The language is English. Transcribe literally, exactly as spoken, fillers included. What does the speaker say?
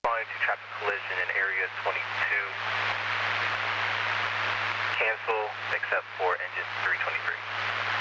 responding to traffic collision in area twenty-two. Cancel except for engine three twenty-three.